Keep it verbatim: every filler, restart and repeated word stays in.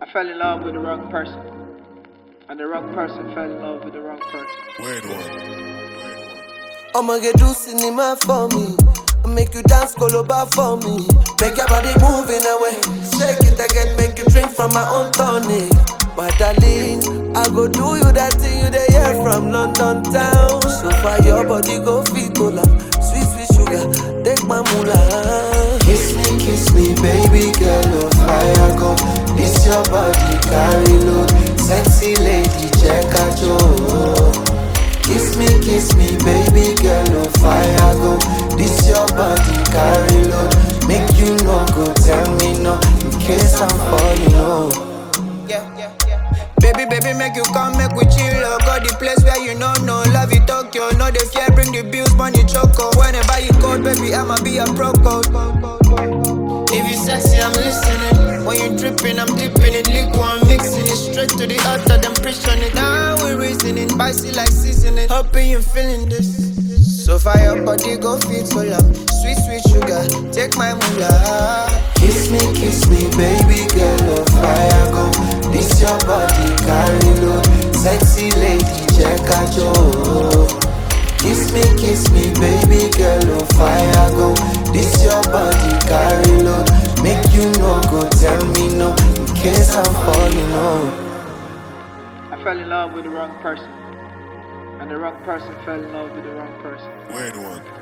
fell in love with the wrong person. And the wrong person fell in love with the wrong person. Weird one. I'ma get do cinema for me. Make you dance coloba for me. Make your body moving away. Shake it again, make you drink from my own tonic. My darling, I go do you that thing you dey hear from London town. So far your body go fit cola. Sweet, sweet sugar, take my moolah. Kiss me, kiss me, baby girl, oh fire go. This your body carry load. Sexy lady, check out your. Kiss me, kiss me, baby girl, oh fire go. This your body carry load. Make you no go tell me no, in case I'm falling low. Yeah, yeah, yeah. Baby, baby, make you come, make we chill. Oh, got the place where you know, no love you Tokyo. No the fear, bring the bills, money choco. Whenever you call, baby, I'ma be a pro code. If you sexy, I'm listening. When you dripping, I'm dipping it. Liquid, I'm mixing it straight to the altar, then push on it. Now we reasoning, spicy like seasoning. Hoping you feeling this. So far your body go fit so long. Sweet, sweet sugar, take my moolah. Kiss me, kiss me, baby girl, oh fire go. This your body carry load. Sexy lady, check out your. Kiss me, kiss me, baby girl, oh fire go. This your body carry load. Make you no go tell me no, in case I'm falling low. I fell in love with the wrong person. And the wrong person fell in love with the wrong person. Weird one.